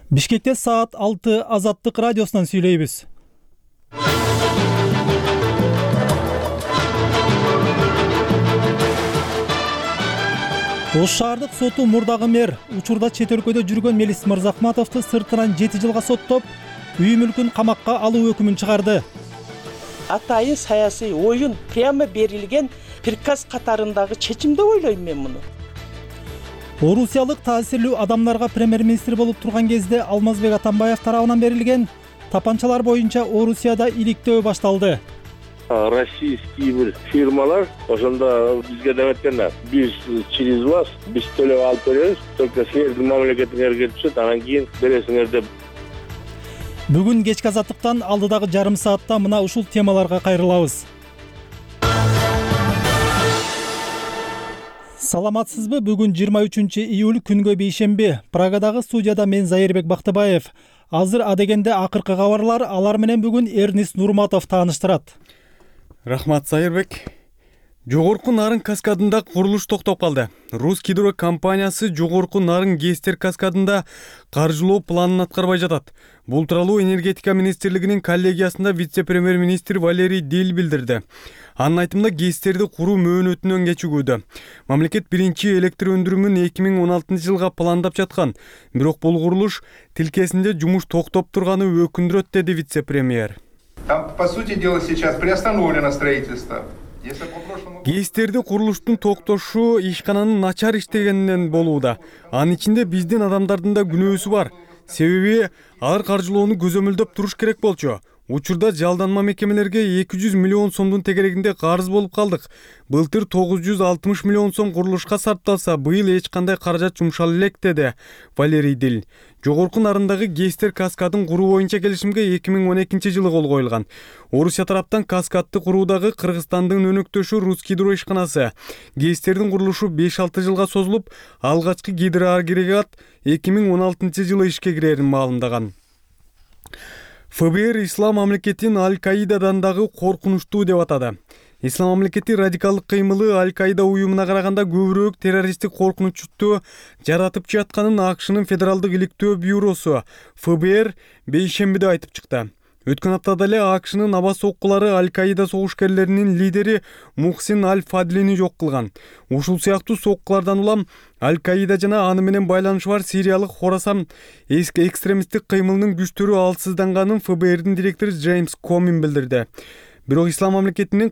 Бишкекте саат 6 Азаттык радиосунан сүйлөйбүз. Ош шаардык соту мурдагы мэр учурда чет өлкөдө жүргөн Мелис Мырзахматовду сыртынан 7 жылга соттоп, үй мүлкүн камакка алуу өкүмүн чыгарды. Атайын саясий оюн прямо берилген приказ катарындагы чечим деп ойлойм мен муну. Орусиялык таасирлүү адамдарга премьер-министр болуп турган кезде Алмазбек Атамбаев тарабынан берилген тапанчалар боюнча Орусияда иликтөө башталды. Российский бир фирмалар ошондо бизге деп айтканда, биз через вас биз төлөп алып беребиз, только силердин мамлекетиңерге түшөт, анан кийин бересиңер деп. Бүгүн кечки Азаттыктан алдыдагы жарым саатта мына ушул темаларга кайрылабыз. Саламатсызбы? Бүгүн 23-июль күнгө бейшемби. Прагадагы студияда мен Зайырбек Бактыбаев. Азыр адегенде акыркы кабарлар, алар менен бүгүн Эрнис Нурматов тааныштырат. Рахмат, Зайырбек. Жогорку Нарын каскадында курулуш токтоп калды. Рус Гидро компаниясы Жогорку Нарын ГЭСтер каскадында каржылоо планын аткарбай жатат. Бул тууралуу энергетика министрлигинин коллегиясында вице-премьер-министр Валерий Дель билдирди. Анын айтымында ГЭСтерди куруу мөөнөтүнөн кечигүүдө. Мамлекет биринчи электр өндүрүмүн 2016-жылга пландап жаткан. Бирок бул курулуш тилкесинде жумуш токтоп турганы өкүндүрөт, деди вице-премьер. Там, по сути дела, сейчас приостановлено строительство. ГЭСтерди курулуштун токтошу ишкананын начар иштегенинен болууда. Анын ичинде биздин адамдардын да күнөөсү бар. Себеби алар каржылоону көзөмөлдөп туруш керек болчу. Учурда жалданма мекемелерге 200 миллион сомдун тегерегинде карыз болуп калдык. Былтыр 960 миллион сом курулушка сарпталса, быйыл эч кандай каражат жумшала элек, деди Валерий Дель. Жогорку Нарындагы ГЭСтер каскадын куруу боюнча келишимге 2012-жылы кол коюлган. Орусия тараптан каскадды куруудагы Кыргызстандын өнөктөшү Рус Гидро ишканасы. ГЭСтердин курулушу 5-6 жылга созулуп, алгачкы гидроагрегат 2016-жылы ишке кирерин маалымдаган. ФБР Ислам мамлекетин Аль-Каидадан дагы коркунучтуу деп атады. Ислам мамлекети радикалдык кыймылы Аль-Каида уюмуна караганда көбүрөөк террористтик коркунучту жаратып жатканын АКШнын Федералдык иликтөө бюросу ФБР бейшембиде айтып чыкты. Өткөн аптада эле АКШнын аба соккулары Аль-Каида согушкерлеринин лидери Мухсин Аль-Фадлини жок кылган. Ушул сыяктуу соккулардан улам Аль-Каида жана аны менен байланышы бар сириялык Хорасан экстремисттик кыймылынын күчтөрү алсызданганын ФБРдин директору Джеймс Комин билдирди. Бирок Ислам мамлекетинин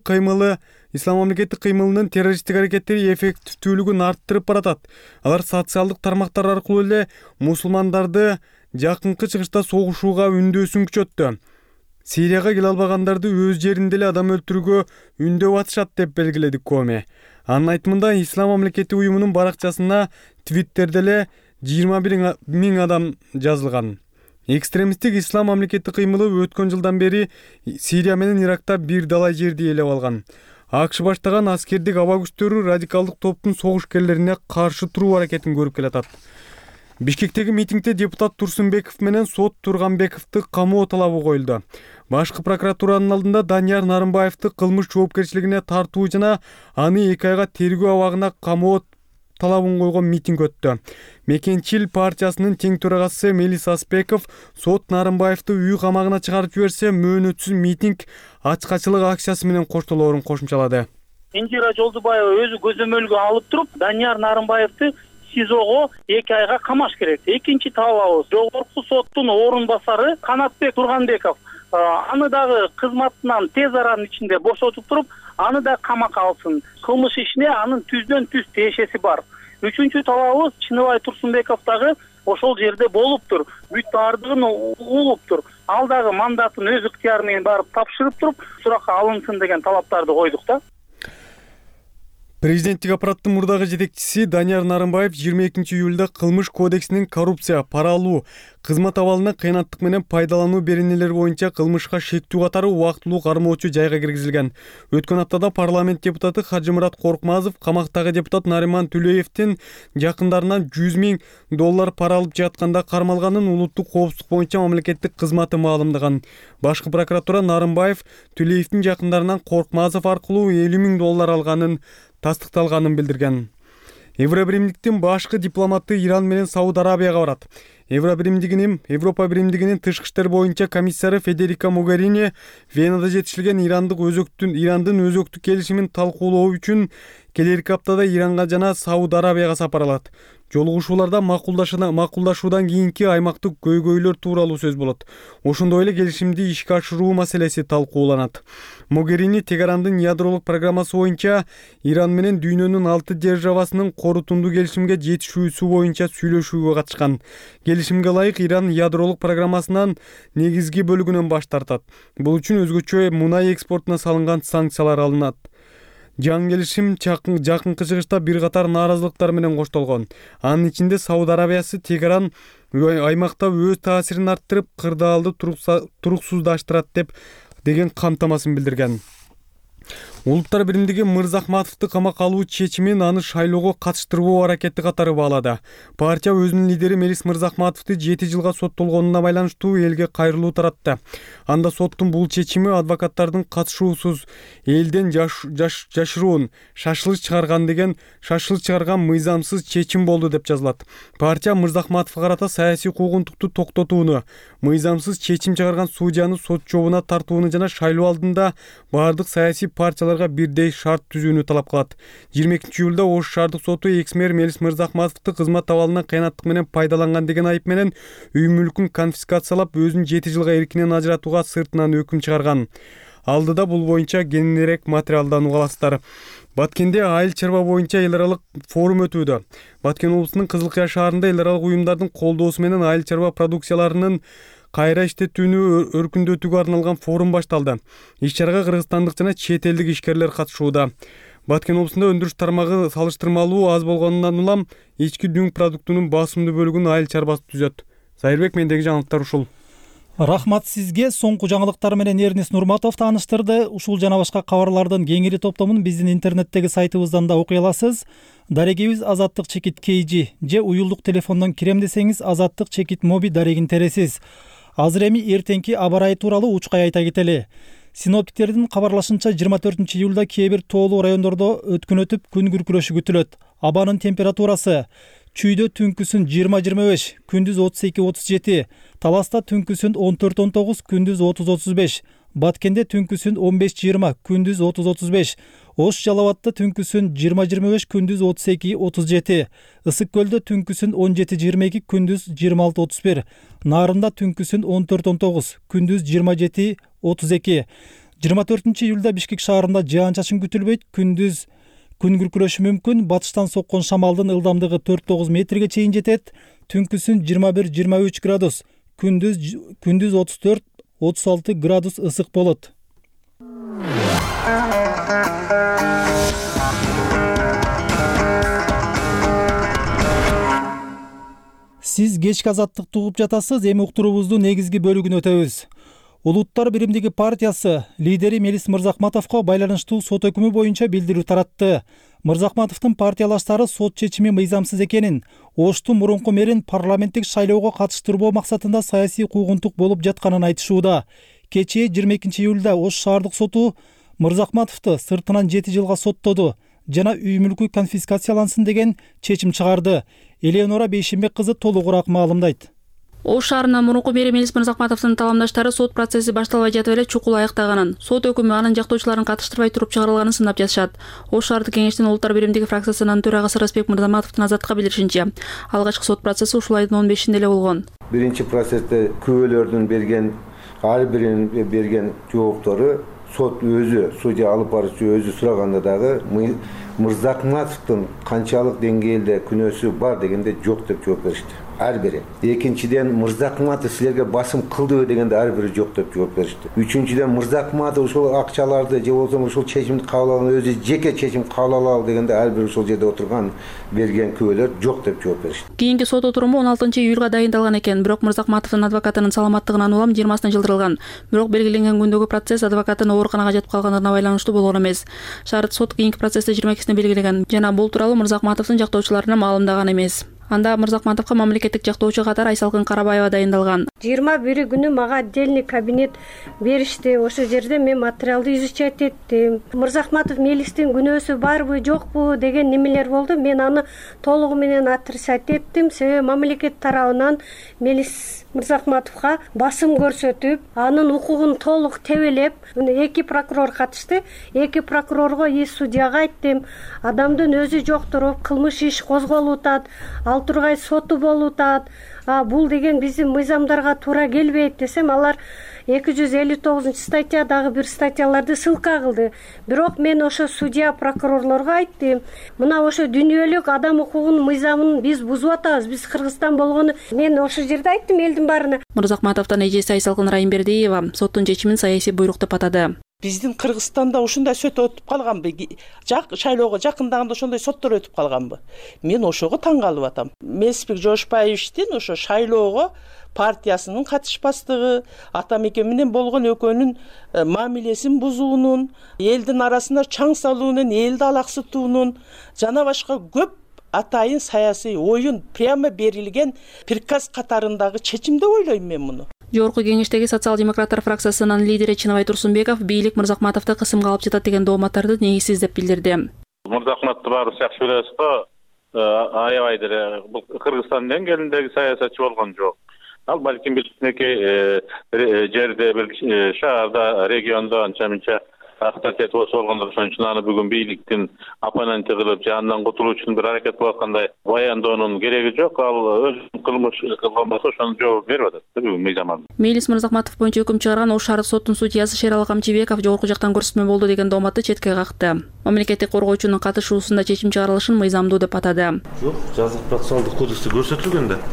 кыймылынын террористтик аракеттери эффективдүүлүгүн арттырып баратат. Алар социалдык тармактар аркылуу эле мусулмандарды жакынкы чыгышта согушууга үндөөсүн күчөттү. Сирияга келе албагандарды өз жеринде эле адам өлтүрүүгө үндөп атышат, деп белгиледи Коми. Анын айтымында Ислам мамлекети уюмунун баракчасына Твиттерде эле 21 000 адам жазылган. Экстремисттик Ислам мамлекети кыймылы өткөн жылдан бери Сирия менен Иракта бир далай жерди ээлеп алган. АКШ баштаган аскердик аба күчтөрү радикалдык топтун согушкерлерине каршы туруу аракетин көрүп келатат. Бишкектеги митингде депутат Турсунбеков менен Сот Турганбековду камоо талабы коюлду. Башкы прокуратуранын алдында Данияр Нарымбаевди кылмыш жоопкерчилигине тартуу жана аны 2 айга тергөө абагына камоо талабын койгон митинг өттү. Мекенчил партиясынын тең төрагасы Мелис Аспеков Сот Нарымбаевди үй камагына чыгарып жиберсе, мөөнөтсүз митинг ачкачылык акциясы менен коштолоорун кошумчалады. Инжира Жолдубаева өзү көзөмөлгө алып туруп, Данияр Нарымбаевди СИЗОго 2 айга камаш керек. Экинчи талабыбыз жогорку соттун орун басары Канатбек Турганбеков аны дагы кызматынан тез аранын ичинде бошотуп туруп, аны да камакка алсын. Кылмыш ишине анын түздөн түз тиешеси бар. Үчүнчү талабыбыз Чыныбай Турсунбеков дагы ошол жерде болуптур. Бүт баардыгын угуптур. Ал дагы мандатын өз ыктыяры менен барып тапшырып туруп, суракка алынсын деген талаптарды койдук да. Президенттик аппараттын мурдагы жетекчиси Данияр Нарымбаев 22-июлда кылмыш кодексинин коррупция, пара алуу, кызмат абалына кыянаттык менен пайдалануу беренелери боюнча кылмышка шектүү катары убактылуу кармоочу жайга киргизилген. Өткөн аптада парламент депутаты Хажымурат Коркмазов камактагы депутат Нариман Түлеевдин жакындарынан $100 000 пара алып жатканда кармалганын улуттук коопсуздук боюнча мамлекеттик кызматы маалымдаган. Башкы прокуратура Нарымбаев Түлеевдин жакындарынан Коркмазов аркылуу $50 000 алганын тастыкталганын билдирген. Евробиримдиктин башкы дипломаты Иран менен Сауд Арабияга барат. Европа биримдигинин тышкы иштер боюнча комиссары Федерика Могерини Венада жетишилген Ирандын өзөктүк келишимин талкуулоо үчүн келерки аптада Иранга жана Сауд Арабияга сапар алат. Жолугушууларда макулдашуудан кийинки аймактык көйгөйлөр тууралуу сөз болот. Ошондой эле келишимди ишке ашыруу маселеси талкууланат. Могерини Тегерандын ядролук программасы боюнча Иран менен дүйнөнүн 6 державасынын корутунду келишимге жетишүүсү боюнча сүйлөшүүгө катышкан. Келишимге ылайык Иран ядролук программасынын негизги бөлүгүнөн баш тартат. Бул үчүн өзгөчө мунай экспортуна салынган санкциялар алынат. Жаңы келишим жакынкы чыгышта бир катар нааразылыктар менен коштолгон. Анын ичинде Сауд Арабиясы Тегеран аймакта өз таасирин арттырып, кырдаалды туруксуздаштырат деген камтамасын билдирген. Улуттар биримдиги Мырзахматовду камакка алуу чечимин аны шайлоого катыштырбоо аракети катары баалады. Партия өзүнүн лидери Мелис Мырзахматовду 7 жылга соттолгонуна байланыштуу элге кайрылуу таратты. Анда соттун бул чечими адвокаттардын катышуусуз элден жашыруун шашылыш чыгарган мыйзамсыз чечим болду деп жазылат. Партия Мырзахматовго карата саясий куугунтукту токтотууну, мыйзамсыз чечим чыгарган судьяны сот жообуна тартууну жана шайлоо алдында бардык саясий партияларга бирдей шарт түзүүнү талап кылат. 22-июлда Ош шаардык соту экс-мэр Мелис Мырзахматовду кызмат абалынан кыянаттык менен пайдаланган деген айып менен үй мүлкүн конфискациялап, өзүн 7 жылга эркинен ажыратууга сыртынан өкүм чыгарган. Алдыда бул боюнча кеңирээк материалдан уга аласыздар. Баткенде айыл чарба боюнча эл аралык форум өтүүдө. Баткен облусунун Кызылкая шаарында эл аралык уюмдардын колдоосу менен айыл чарба продукцияларынын кайра иштетүүнү өркүндөтүүгө арналган форум башталды. Иш-чарага кыргызстандык жана чет элдик ишкерлер катышууда. Баткен облусунда өндүрүш тармагы салыштырмалуу аз болгонунан улам ички дүң продуктунун басымдуу бөлүгүн айыл чарбасы түзөт. Зайырбек, мендеги жаңылыктар ушул. Рахмат сизге. Соңку жаңылыктар менен Эрнис Нурматов тааныштырды. Ушул жана башка кабарлардын кеңири топтомун биздин интернеттеги сайтыбыздан да окуй аласыз. Дарегибиз азаттык чекит KG же уюлдук телефондон кирем десеңиз азаттык чекит моби дарегин тересиз. Азыр эми эртеңки аба ырайы тууралуу учкай айта кетели. Синоптиктердин кабарлашынча 24-июлда кээ бир тоолуу райондордо өткөн өтүп күн күркүрөшү күтүлөт. Абанын температурасы Чүйдө түнкүсүн 20-25, күндүз 32-37, Таласта түнкүсүн 14-19, күндүз 30-35, Баткенде түнкүсүн 15-20, күндүз 30-35, Ош Жалалатта түнкүсүн 20-25, күндүз 32-37, Ысык көлдө түнкүсүн 17-22, күндүз 26-31, Нарында түнкүсүн 14-19, күндүз 27-32. 24-июлда Бишкек шаарында жаан-чачын күтүлбөйт, күндүз күн күркүрөшү мүмкүн. Батыштан соккон шамалдын ылдамдыгы 4-9 метрге чейин жетет. Түнкүсүн 21-23 градус, күндүз 34-36 градус ысык болот. Сиз кечки азаттыкты угуп жатасыз. Эми уктуруубуздун негизги бөлүгүнө өтөбүз. Улуттар биримдиги партиясы лидери Мелис Мырзахматовго байланыштуу сот өкүмү боюнча билдирүү таратты. Мырзахматовдун партиялаштары сот чечими мыйзамсыз экенин, Оштун мурунку мэрин парламенттик шайлоого катыштырбоо максатында саясий куугунтук болуп жатканын айтышууда. Кечээ 22-июлда Ош шаардык соту Мырзахматовду сыртынан 7 жылга соттоду жана үй мүлкү конфискациялансын деген чечим чыгарды. Элеонора Бейшембек кызы толугураак маалымдайт. Ош шаарынын мурунку мэри Мелис Мырзахматовдун таламдаштары сот процесси башталбай жатып эле чукул аяктаганын, сот өкүмү анын жактоочуларын катыштырбай туруп чыгарылганын сынап жатышат. Ош шаардык кеңештин улуттар биримдиги фракциясынын төрагасы Рысбек Мырзаматовдун азаттыкка билдиришинче, алгачкы сот процесси ушул айдын 15-inde эле болгон. Биринчи процессте күбөлөрдүн ар биринин берген жооптору сот өзү, судья алып баруучу өзү сураганда дагы Мырзахматовдун канчалык деңгээлде күнөөсү бар дегенде жок деп жооп беришти. Ар бири. Экинчиден Мырзахматов силерге басым кылдыбы дегенде ар бири жок деп жооп беришти. Үчүнчүдөн Мырзахматов ушул акчаларды же болбосо ушул чечимди кабыл алган өзү жеке чечим кабыл алалы дегенде ар бири ушул жерде отурган берген күбөлөр жок деп жооп беришти. Кийинки сот отуруму 16-июлга дайындалган экен, бирок Мырзахматовдун адвокатынын саламаттыгынан улам 20-сына жылдырылган. Бирок белгиленген күндөгү процесс адвокаттын ооруканага жатып калганына байланыштуу болгон эмес. Шаардык сот кийинки процессти 22-сине белгилеген жана бул тууралуу Мырзахматовдун жактоочуларына маалымдаган эмес. Анда Мырзахматовго мамлекеттик жактоочу катары Айсалкын Карабаева дайындалган. 21 күнү мага отдельный кабинет беришти. Ошол жерде мен материалды изучать эттим. Мырзахматов Мелистин күнөөсү барбы, жокпу деген немелер болду. Мен аны толугу менен отрицать эттим. Себеби мамлекет тарабынан Мелис Мырзахматовго басым көрсөтүп, анын укугун толук тебелеп, 2 прокурор катышты. 2 прокурорго и судьяга айттым. Адамдын өзү жок туруп, кылмыш иш козголуп атат, ал тургай соту болуп атат. Бул деген биздин мыйзамдарга туура келбейт десем, алар 259-статьядагы бир статьяларды ссылка кылды. Бирок мен ошо судья прокурорлорго айттым. Мына ошо дүйнөлүк адам укугунун мыйзамын биз бузуп атабыз. Биз Кыргызстан болгону мен ошол жерде айттым элдин баарына. Мырзахматовдун эжеси Айсалкын Райымбердиева соттун чечимин саясий буйрук деп атады. Биздин Кыргызстанда ушундай сот өтүп калганбы? Шайлоого жакындаганда ошондой соттор өтүп калганбы? Мен ошого таң калып атам. Месбек Жошпаевичтин ошо шайлоого партиясынын катышпастыгы, ата меке менен болгон экөөнүн мамилесин бузуунун, элдин арасында чаң салуунун, элди алаксытуунун жана башка көп атайын саясий оюн прямо берилген приказ катарындагы чечим деп ойлойм мен муну. Жогорку кеңештеги социал-демократтар фракциясынын лидери Чыныбай Турсунбеков бийлик Мырзахматовду кысымга алып жатат деген дооматтарды негизсиз деп билдирди. Мырзахматовду баарыбыз жакшы билебиз го, аябайдыр. Бул Кыргызстандын келиндеги саясатчы болгон жок. Ал балким бир жерде, бир шаарда, региондо анча-мынча авторитет болгондор, ошон үчүн аны бүгүн бийликтин оппоненти кылып, жанынан кутулуу үчүн бир аракет кылып аткандай баянdoonун кереги жок. Ал өзүнүн кылмыш кылган болсо ошону жооп берип атат бүгүн мыйзам. Мелис Мырзахматов боюнча өкүм чыгарган Ош шаардык соттун судьясы Шералы Камчыбеков жогорку жактан көрсөтмө болду деген дооматты четке какты. Мамлекеттик коргоочунун катышуусунда чечим чыгарылышын мыйзамдуу деп атады. Жок, жазык процессуалдык кодексте көрсөтүлгөн да.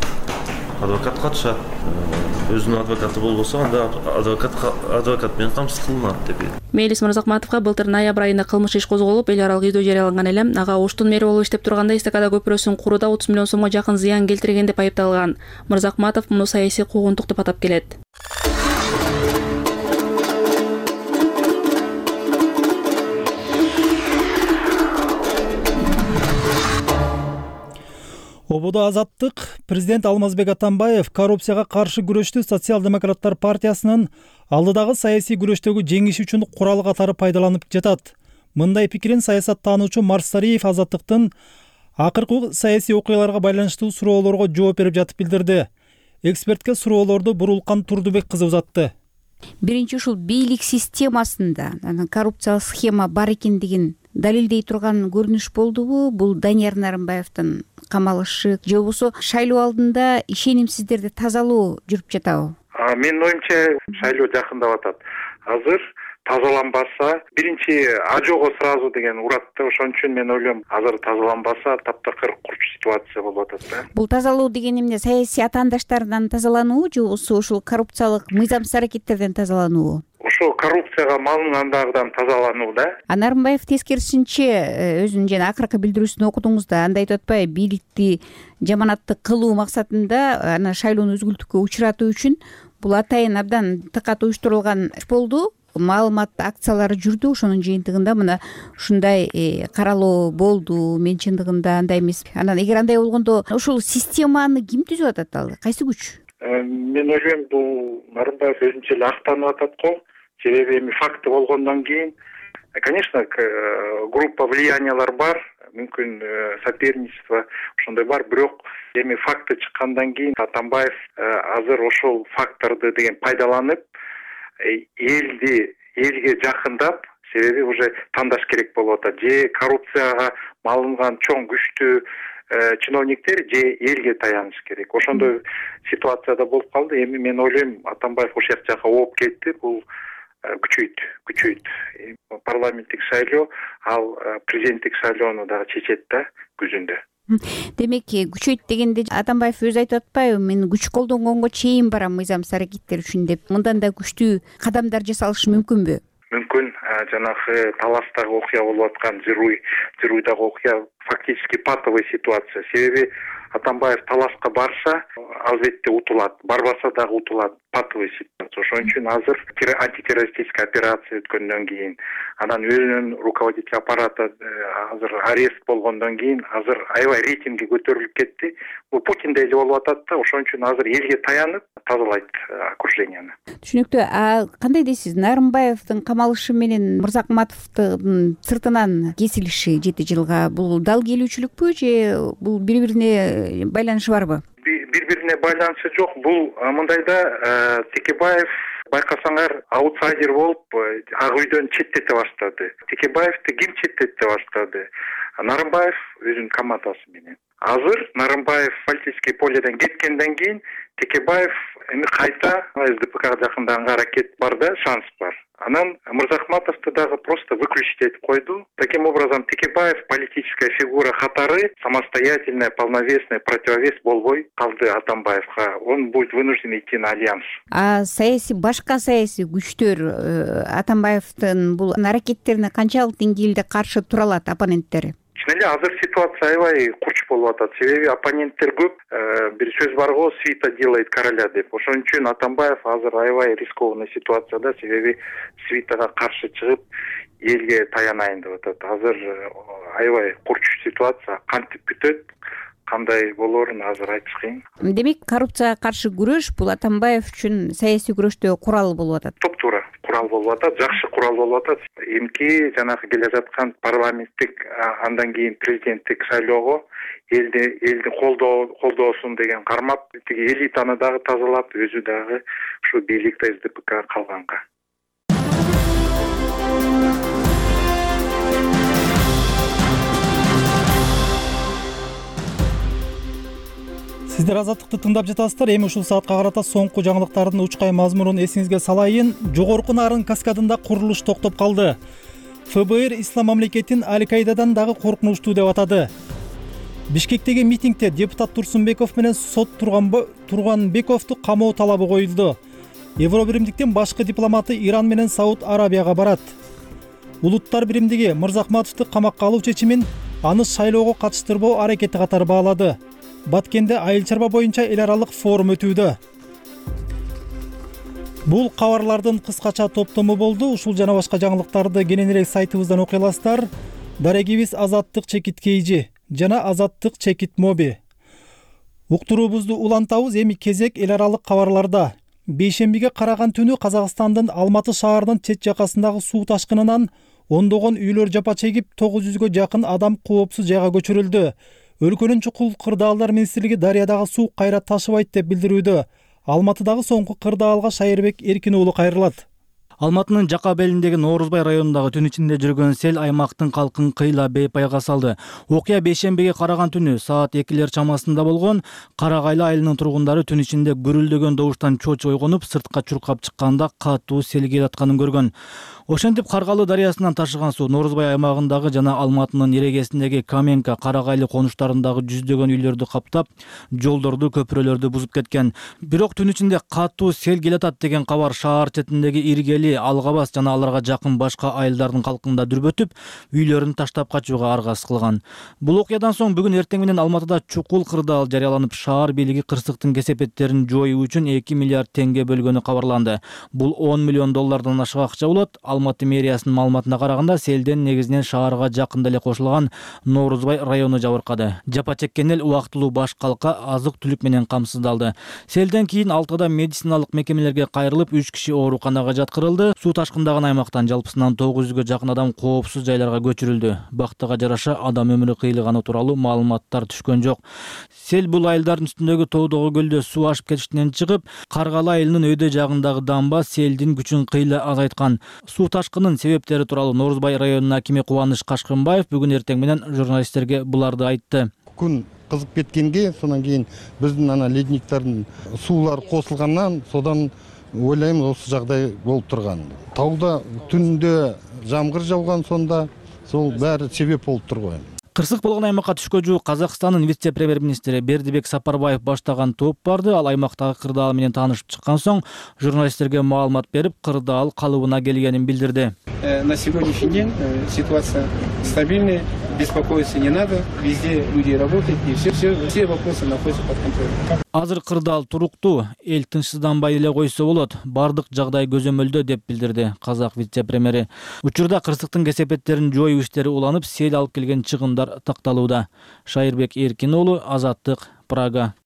Адвокат катышат. Өзүнүн адвокаты болбосо анда адвокат менен камсыз кылынат деп. Мелис Мырзахматовго былтыр ноябрь айында кылмыш иш козголуп, эл аралык үйдө жарыяланган эле. Ага Оштун мэри болуп иштеп турганда эстакада көпүрөсүн курууда 30 миллион сомго жакын зыян келтирген деп айыпталган. Мырзахматов муну саясий куугунтук деп атап келет. Ободо Азаттык президент Алмазбек Атамбаев коррупцияга каршы күрөштү социал-демократтар партиясынын алдыдагы саясий күрөштөгү жеңиши үчүн курал катары пайдаланып жатат. Мындай пикирин саясаттануучу Марс Сариев Азаттыктын акыркы саясий окуяларга байланыштуу суроолорго жооп берип жатып билдирди. Экспертке суроолорду Бурулкан Турдубек кызы узатты. Биринчи ушул бийлик системасында коррупциялык схема бар экендигин далилдей турган көрүнүш болдубу? Бул Данияр Нарымбаевдин камалышы же болбосо шайлоо алдында ишенимсиздерди тазалоо жүрүп жатабы? Менин оюмча шайлоо жакындап атат. Азыр тазаланбаса, биринчи ажого сразу деген уратты. Ошон үчүн мен ойлойм, азыр тазаланбаса таптакыр курч ситуация болуп атат да. Бул тазалоо деген эмне? Саясий атаандаштардан тазалануу же болбосо ушул коррупциялык мыйзамсыз аракеттерден тазалануу? Ошо коррупцияга малынгандагыдан тазалануу да. Нарымбаев тескерисинче өзүнүн жана акыркы билдирүүсүн окудуңуз да, анда айтып атпайбы, бийликти жаманатты кылуу максатында аны шайлоону өзгүлтүккө учуратуу үчүн бул атайын абдан тыкат уюштурулган иш болду. Маалымат акциялары жүрдү. Ошонун жыйынтыгында мына ушундай каралоо болду. Мен чындыгында андай эмес. Анан эгер андай болгондо ушул системаны ким түзүп атат ал? Кайсы күч? Мен ойлойм, бул Нарымбаев өзүнчө эле актанып атат го. Себеби эми факты болгондон кийин, конечно, группа влияниялар бар, мүмкүн соперничество ошондой бар, бирок эми факты чыккандан кийин Атамбаев азыр ошол факторду деген пайдаланып элге жакындап, себеби уже тандаш керек болуп атат. Же коррупцияга малынган чоң күчтүү чиновниктер же элге таяныш керек. Ошондой ситуацияда болуп калды. Эми мен ойлойм, Атамбаев ошол жака ооп кетти. Бул күчөйт. Парламенттик шайлоо ал президенттик шайлоону дагы чечет да күзүндө. Демек, күчөйт дегенде Атамбаев өзү айтып атпайбы, мен күч колдонгонго чейин барам мыйзамсыз аракеттер үчүн деп. Мындан да күчтүү кадамдар жасалышы мүмкүнбү? Мүмкүн. Жанагы Таластагы окуя болуп аткан, Жыруйдагы окуя фактически патовый ситуация. Себеби Атамбаев Таласка барса, албетте утулат, барбаса дагы утулат. Патовый ситуация. Ошон үчүн азыр антитеррористическая операция өткөндөн кийин, анан өзүнүн руководитель аппараты азыр арест болгондон кийин азыр аябай рейтинги көтөрүлүп кетти. Бул Путин деле болуп атат да, ошон үчүн азыр элге таянып тазалайт окруженияны. Түшүнүктүү. Кандай дейсиз? Нарымбаевдин камалышы менен Мырзакматовдун сыртынан кесилиши 7 жылга бул дал келүүчүлүкпү же бул бири-бирине байланышы барбы? Бири-бирине байланышы жок. Бул мындайда Текебаев байкасаңар аутсайдер болуп Ак үйдөн четтете баштады. Текебаевди ким четтете баштады? Нарымбаев өзүнүн командасы менен. Азыр Нарымбаев политический поледен кеткенден кийин Текебаев эми кайта СДПКга жакындаганга аракет бар да, шанс бар. Анан Мырзахматовду дагы просто выключить этип койду. Таким образом, Текебаев политическая фигура катары самостоятельная, полновесная противовес болбой калды Атамбаевга. Он будет вынужден идти на альянс. Башка саясий күчтөр Атамбаевдин бул аракеттерине канчалык деңгээлде каршы тура алат оппоненттери? Чын эле азыр ситуация аябай курч болуп атат. Себеби оппоненттер көп. Бир сөз бар го, свита делает короля деп. Ошон үчүн Атамбаев азыр аябай рискованный ситуацияда, себеби свитага каршы чыгып элге таянайын деп атат. Азыр аябай курч ситуация, кантип бүтөт, кандай болоорун азыр айтыш кыйын. Демек, коррупцияга каршы күрөш бул Атамбаев үчүн саясий күрөштө курал болуп атат. Топ-туура курал болуп атат, жакшы курал болуп атат. Эмки жанагы келе жаткан парламенттик, андан кийин президенттик шайлоого элди колдоосун деген кармап, тиги элитаны дагы тазалап, өзү дагы ушу бийликте СДПК калганга. Сиздер Азаттыкты тыңдап жатасыздар. Эми ушул саатка карата соңку жаңылыктардын учкай мазмунун эсиңизге салайын. Жогорку Нарын каскадында курулуш токтоп калды. ФБР Ислам мамлекетин Аль-Каидадан дагы коркунучтуу деп атады. Бишкектеги митингде депутат Турсунбеков менен сот Турганбековду камоо талабы коюлду. Евробиримдиктин башкы дипломаты Иран менен Сауд Арабияга барат. Улуттар биримдиги Мырзахматовду камакка алуу чечимин аны шайлоого катыштырбоо аракети катары баалады. Баткенде айыл чарба боюнча эл аралык форум өтүүдө. Бул кабарлардын кыскача топтому болду. Ушул жана башка жаңылыктарды кененирээк сайтыбыздан окуй аласыздар. Дарегибиз Азаттык чекит KG жана Азаттык чекит Моби. Уктуруубузду улантабыз. Эми кезек эл аралык кабарларда. Бейшембиге караган түнү Казакстандын Алматы шаарынын чет жакасындагы суу ташкынынан ондогон үйлөр жапа чегип 900гө жакын адам коопсуз жайга көчүрүлдү. Өлкөнүн чукул кырдаалдар министрлиги дарыядагы суу кайра ташыбайт деп билдирүүдө. Алматыдагы соңку кырдаалга Шайырбек Эркин уулу кайрылат. Алматынын жака белиндеги Nooruzbay районундагы түн ичинде жүргөн сел аймактын калкын кыйла бейпайга салды. Окуя бейшембиге караган түнү саат 2 чамасында болгон. Карагайлы айылынын тургундары түн ичинде гүрүлдөгөн добуштан чоч ойгонуп, сыртка чуркап чыкканда катуу сел келатканын көргөн. Ошентип Каргалы дарыясынан ташыган суу Nooruzbay аймагындагы жана Алматынын эрегесиндеги Каменка, Карагайлы конуштарындагы жүздөгөн үйлөрдү каптап, жолдорду, көпүрөлөрдү бузуп кеткен. Бирок түн ичинде катуу сел келатат деген кабар шаар четиндеги Иргели, Алгабас жана аларга жакын башка айылдардын калкында дүрбөтүп, үйлөрүн таштап качууга аргасыз кылган. Бул окуядан соң бүгүн эртең менен Алматыда чукул кырдаал жарыяланып, шаар бийлиги кырсыктын кесепеттерин жоюу үчүн 2 миллиард теңге бөлгөнү кабарланды. Бул 10 миллион доллардан ашык акча болот. Алматы мэриясынын маалыматына караганда, селден негизинен шаарга жакын деле кошулган Nooruzbay району жабыркады. Жапа чеккен эл убактылуу баш калка, азык-түлүк менен камсыздалды. Селден кийин Алтыда медициналык мекемелерге кайрылып, 3 киши ооруканага жаткырылды. Суу ташкындаган аймактан жалпысынан 900гө жакын адам коопсуз жайларга көчүрүлдү. Бактыга жараша адам өмүрү кыйылганы тууралуу маалыматтар түшкөн жок. Сел бул айылдардын үстүндөгү тоодогу көлдө суу ашып кетиштинен чыгып, Каргалы айылынын өйдө жагындагы дамба селдин күчүн кыйла азайткан. Суу ташкынын себептери тууралуу Nooruzbay районунун акими Кубаныч Кашкынбаев бүгүн эртең менен журналисттерге буларды айтты. Күн кызып кеткенге, сонан кийин биздин ана ледниктардын суулар косулгандан, содан ойлайм осы жагдай болуп турган. Тауда түндө жамгыр жауган, сонда сол баары себеп болуп турган. Кырсык болгон аймакка түшкө жуук Казакстандын вице-премьер-министри Бердибек Сапарбаев баштаган топ барды. Ал аймактагы кырдаал менен таанышып чыккан соң журналисттерге маалымат берип, кырдаал калыбына келгенин билдирди. На сегодняшний день ситуация стабильная. беспокоиться не надо, везде люди работают, и все вопросы находятся под контролем. Азыр кырдаал туруктуу, эл тынчсызданбай эле койсо болот. Бардык жагдай көзөмөлдө деп билдирди Казак вице-премьери. Учурда кырсыктын кесепеттерин жоюу иштери уланып, сел алып келген чыгымдар такталууда. Шайырбек Эркин уулу, Азаттык, Прага.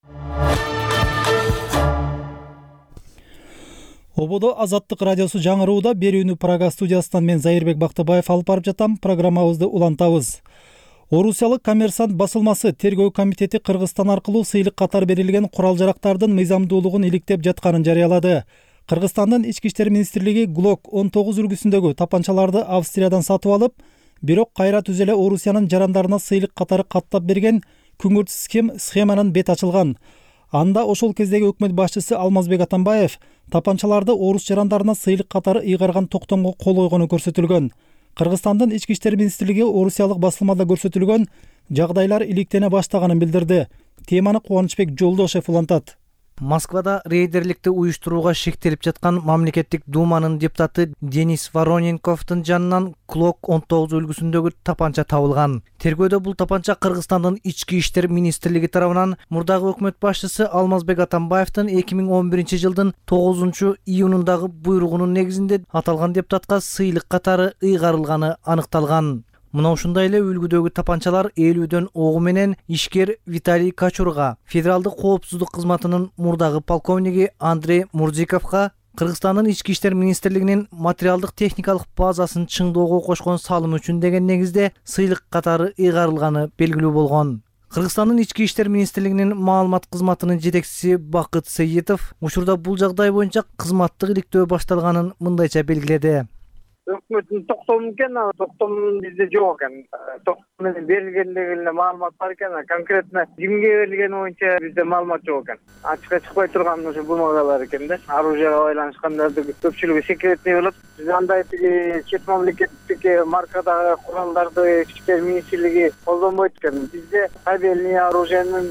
Ободо Азаттык радиосу жаңырууда берүүнү Прага студиясынан мен Зайырбек Бактыбаев алып барып жатам. Программабызды улантабыз. Орусиялык Коммерсант басылмасы тергөө комитети Кыргызстан аркылуу сыйлык катары берилген курал-жарактардын мыйзамдуулугун иликтеп жатканын жарыялады. Кыргызстандын Ички иштер министрлиги Glock 19 үлгүсүндөгү тапанчаларды Австриядан сатып алып, бирок кайра түз эле Орусиянын жарандарына сыйлык катары каттап берген күңүрт схеманын бет ачылган. Анда ошол кездеги өкмөт башчысы Алмазбек Атамбаев тапанчаларды орус жарандарына сыйлык катары ыйгарган токтомго кол койгону көрсөтүлгөн. Кыргызстандын Ички иштер министрлиги орусиялык басылмада көрсөтүлгөн жагдайлар иликтене баштаганын билдирди. Теманы Кубанычбек Жолдошев улантат. Москвада рейдерликти уюштурууга шектелип жаткан мамлекеттик думанын депутаты Денис Вороненковдун жанынан Glock 19 үлгүсүндөгү тапанча табылган. Тергөөдө бул тапанча Кыргызстандын Ички иштер министрлиги тарабынан мурдагы өкмөт башчысы Алмазбек Атамбаевдин 2011 жылдын 9 июнундагы буйругунун негизинде аталган депутатка сыйлык катары ыйгарылганы аныкталган. Мына ушундай эле үлгүдөгү тапанчалар ээлүүдөн огу менен ишкер Виталий Качурга, федералдык коопсуздук кызматынын мурдагы полковниги Андрей Мурзиковго, Кыргызстандын Ички иштер министрлигинин материалдык техникалык базасын чыңдоого кошкон салым үчүн деген негизде сыйлык катары ыйгарылганы белгилүү болгон. Кыргызстандын Ички иштер министрлигинин маалымат кызматынын жетекчиси Бакыт Сыйытов учурда бул жагдай боюнча кызматтык иликтөө башталганын мындайча белгиледи. Өкмөттүн токтому экен, токтом бизде жок экен. Токтом менен берилгендеги эле маалымат бар экен, конкретно кимге берилгени боюнча бизде маалымат жок экен. Ачыкка чыкпай турган ошо бумагалар экен да. Оружияга байланышкандарды көпчүлүгү секретный болот. Биз андай чет мамлекеттик маркадагы куралдарды Ички иштер министрлиги колдонбойт экен. Бизде табельный оружиянын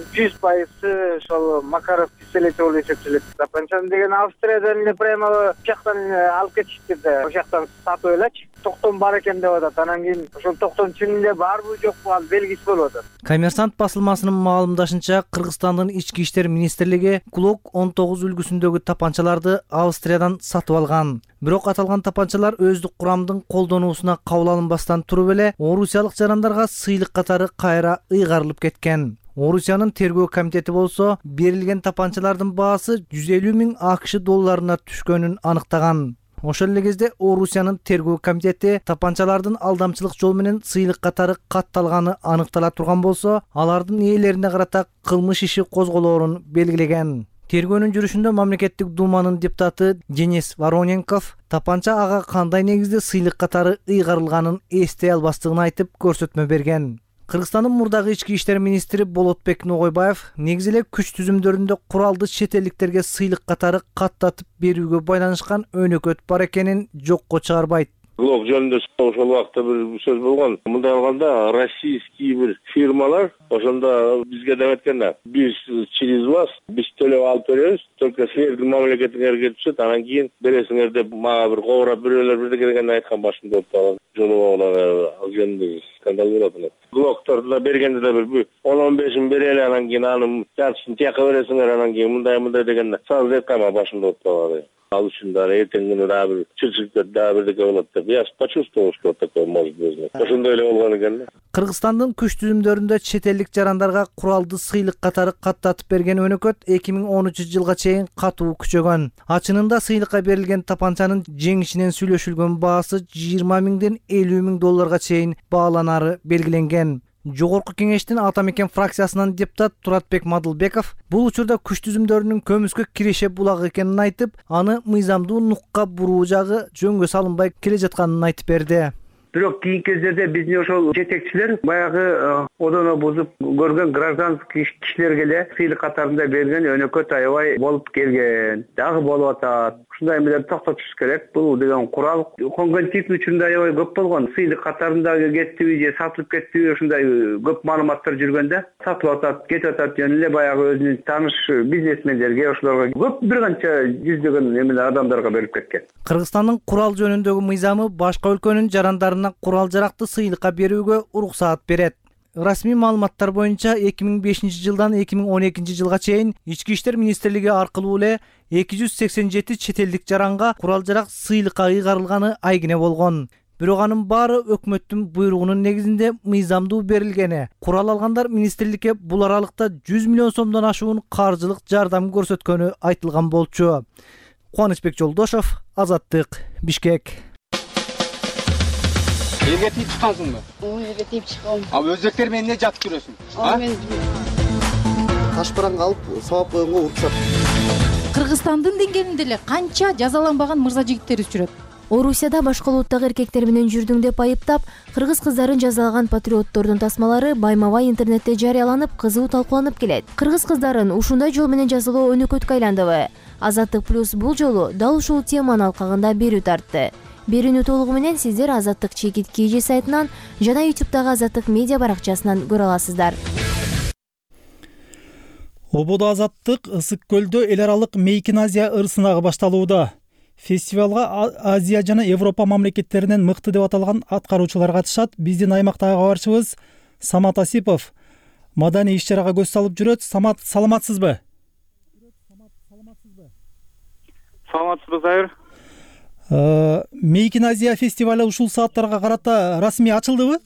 100% ошол Макаров пистолети болуп эсептелет. Тапанчаны деген Австриядан эле прямо жактан алып кетишти да. Ошол жактан сатып элечи. Токтом бар экен деп атат. Анан кийин ошол токтом чын эле барбы жокпу ал белгисиз болуп атат. Коммерсант басылмасынын маалымдашынча, Кыргызстандын Ички иштер министрлиги Glock 19 үлгүсүндөгү тапанчаларды Австриядан сатып алган. Бирок аталган тапанчалар өздүк курамдын колдонуусуна кабыл алынбастан туруп эле орусиялык жарандарга сыйлык катары кайра ыйгарылып кеткен. Орусиянын тергөө комитети болсо берилген тапанчалардын баасы 150 000 АКШ долларына түшкөнүн аныктаган. Ошол эле кезде Орусиянын тергөө комитети тапанчалардын алдамчылык жол менен сыйлык катары катталганы аныктала турган болсо, алардын ээлерине карата кылмыш иши козголоорун белгилеген. Тергөөнүн жүрүшүндө мамлекеттик думанын депутаты Денис Вороненков тапанча ага кандай негизде сыйлык катары ыйгарылганын эстей албастыгын айтып көрсөтмө берген. Кыргызстандын мурдагы ички иштер министри Болотбек Ногойбаев негизи эле күч түзүмдөрүндө куралды чет элдиктерге сыйлык катары каттатып берүүгө байланышкан өнөкөт бар экенин жокко чыгарбайт. Glock жөнүндө ошол убакта бир сөз болгон. Мындай алганда российский бир фирмалар ошондо бизге деп эткенде, биз через вас биз төлөп алып беребиз, только силердин мамлекетиңерге түшөт, анан кийин бересиңер деп мага бир кобурап бирөөлөр бирдеке дегенди айткан башында отуп жолугуулар ал жөнүндө скандал болот. Glock'торду бергенде да бир 10-15 берели, анан кийин анын жартысын тияка бересиңер, анан кийин мындай дегенде сразу айткан башында отуп ал үчүн да эртең күнү дагы бир чырчыктар дагы бирдеке болот деп. Я почувствовал, что такое может быть. Ошондой эле болгон экен. Кыргызстандын күч түзүмдөрүндө чет элдик жарандарга куралды сыйлык катары каттатып берген өнөкөт 2013 жылга чейин катуу күчөгөн. Ачынында сыйлыкка берилген тапанчанын жеңишинен сүйлөшүлгөн баасы 20 000-ден 50 000 долларга чейин бааланары белгиленген. Жогорку кеңештин Ата Мекен фракциясынан депутат Туратбек Мадылбеков бул учурда күч түзүмдөрүнүн көмүскө киреше булагы экенин айтып, аны мыйзамдуу нукка буруу жагы жөнгө салынбай келе жатканын айтып берди. Бирок кийинки кездерде биздин ошол жетекчилер баягы одоно бузуп көргөн гражданский кишилерге эле сыйлык катарында берген өнөкөт аябай болуп келген. Дагы болуп атат. ушундай эмелерди токтотуш керек. Бул деген курал конгон тип үчүн да аябай көп болгон. Сыйлык катарында кеттиби же сатылып кеттиби ушундай көп маалыматтар жүргөндө сатып атат, кетип атат жөн эле баягы өзүнүн тааныш бизнесмендерге, ошолорго көп бир канча жүздөгөн эмеле адамдарга берип кеткен. Кыргызстандын курал жөнүндөгү мыйзамы башка өлкөнүн жарандарына курал жаракты сыйлыкка берүүгө уруксаат берет. Расмий маалыматтар боюнча 2005 жылдан 2012 жылга чейин Ички иштер министрлиги аркылуу эле 287 чет элдик жаранга курал жарак сыйлыкка ыйгарылганы айгине болгон. Бирок анын баары өкмөттүн буйругунун негизинде мыйзамдуу берилгени. Курал алгандар министрликке бул аралыкта 100 миллион сомдон ашуун каржылык жардам көрсөткөнү айтылган болчу. Кубанычбек Жолдошов, Азаттык, Бишкек. Элге тийип чыккансыңбы? Элге тийип чыккам. Өзбектер менен эмне жатып жүрөсүң? Таш бараңга алып сабап койгонго уруксат. Кыргызстандын деңгээлинде эле канча жазаланбаган мырза жигиттерибиз жүрөт. Орусияда башка улуттагы эркектер менен жүрдүң деп айыптап, кыргыз кыздарын жазалаган патриоттордун тасмалары байма-бай интернетте жарыяланып, кызуу талкууланып келет. Кыргыз кыздарын ушундай жол менен жазалоо өнөкөткө айландыбы? Азаттык плюс бул жолу дал ушул теманын алкагында берүү тартты. Берүүнү толугу менен сиздер Азаттык чекит KG сайтынан жана YouTube'дагы Азаттык медиа баракчасынан көрө аласыздар. Ободо Азаттык Ысык көлдө эл аралык Мейкин Азия ыр-сынагы башталууда. Фестивалга Азия жана Европа мамлекеттеринен мыкты деп аталган аткаруучулар катышат. Биздин аймактагы кабарчыбыз Самат Асипов маданий иш-чарага көз салып жүрөт. Самат, саламатсызбы? Саламатсызбы, Зайыр. Мейкин Азия фестивалы ушул сааттарга карата расмий ачылдыбы?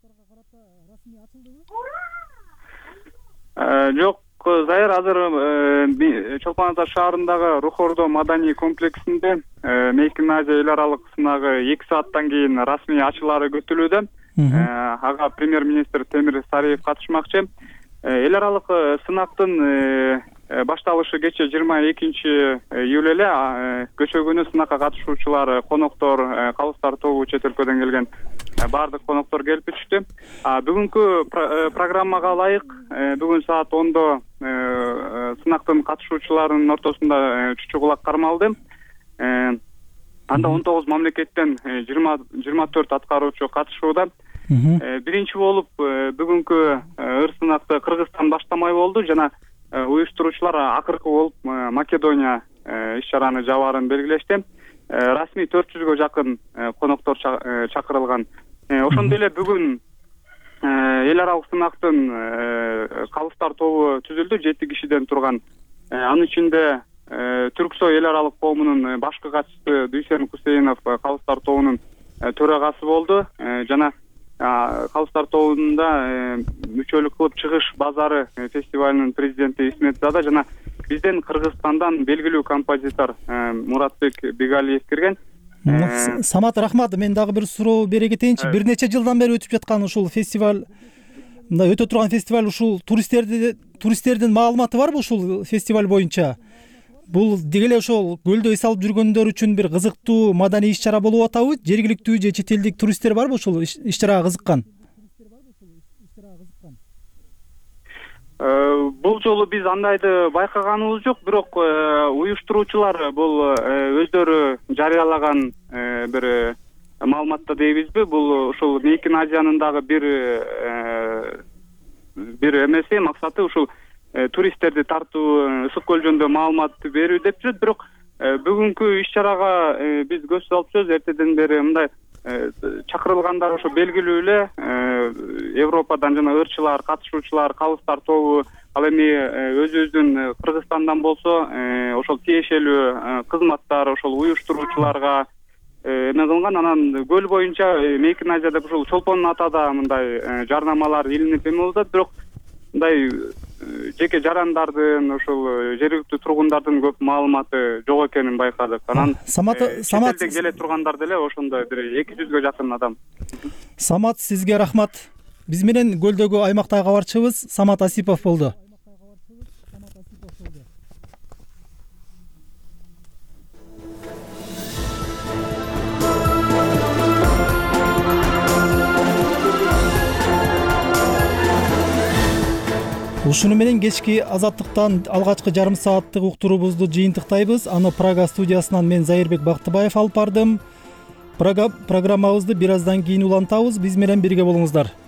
Жок, Зайыр, азыр Чолпон Ата шаарындагы Рухордо маданий комплексинде Мейкин Азия эл аралык сынагы 2 сааттан кийин расмий ачылары күтүлүүдө. Ага премьер-министр Темир Сариев катышмакчы. Эл аралык сынактын башталышы кече 22 июль эле көчөгөнү сынакка катышуучулар, коноктор, калыстар тобу чет өлкөдөн келген баардык коноктор келип түштү. Бүгүнкү программага ылайык бүгүн саат 10-до сынактын катышуучуларынын ортосунда чучу кулак кармалды. Анда 19 мамлекеттен 24 аткаруучу катышууда. Биринчи болуп бүгүнкү ыр сынакты Кыргызстан баштамай болду жана уюштуруучулар акыркы болуп Македония иш-чараны жабаарын белгилешти. Расмий 400гө жакын коноктор чакырылган. Ошондой эле бүгүн эл аралык сынактын калыстар тобу түзүлдү, 7 кишиден турган. Анын ичинде Түрксой эл аралык коомунун башкы катчысы Дүйсен Кусейнов калыстар тобунун төрагасы болду жана калыстар тобунда мүчөлүк кылып чыгыш базары фестивалынын президенти Исмет Зада жана бизден Кыргызстандан белгилүү композитор Муратбек Бигалиев кирген. Самат, рахмат. Мен дагы бир суроо бере кетейинчи. Бир нече жылдан бери өтүп жаткан ушул фестиваль, мындай өтө турган фестиваль, ушул туристтердин маалыматы барбы ушул фестиваль боюнча? Бул деги эле ошол көлдө эс алып жүргөндөр үчүн бир кызыктуу маданий иш-чара болуп атабы? Жергиликтүү же чет элдик туристтер барбы ушул иш-чарага кызыккан? Бул жолу биз андайды байкаганыбыз жок, бирок уюштуруучулар бул өздөрү жарыялаган бир маалыматта дейбизби? Бул ушул Мейкин Азиянын дагы бир эмеси, максаты ушул туристтерди тартуу, Ысык көл жөнүндө маалымат берүү деп жүрөт. Бирок бүгүнкү иш-чарага биз көз салып жүрөбүз. Эртеден бери мындай чакырылгандар ошо белгилүү эле Европадан жана ырчылар, катышуучулар, калыстар тобу, ал эми өзүбүздүн Кыргызстандан болсо ошол тиешелүү кызматтар ошол уюштуруучуларга эме кылган. Анан көл боюнча Мейкин Азияда ушул Чолпон Атада мындай жарнамалар илинип эме болду. Бирок мындай жеке жарандардын, ошол жергиликтүү тургундардын көп маалыматы жок экенин байкадык. Анан Самат келе тургандар деле ошондой бир 200гө жакын адам. Самат, сизге рахмат. Биз менен көлдөгү аймактагы кабарчыбыз Самат Асипов болду. Ушуну менен кечки Азаттыктан алгачкы жарым сааттык уктуруубузду жыйынтыктайбыз. Аны Прага студиясынан мен Зайырбек Бактыбаев алып бардым. Программабызды бир аздан кийин улантабыз. Биз менен бирге болуңуздар.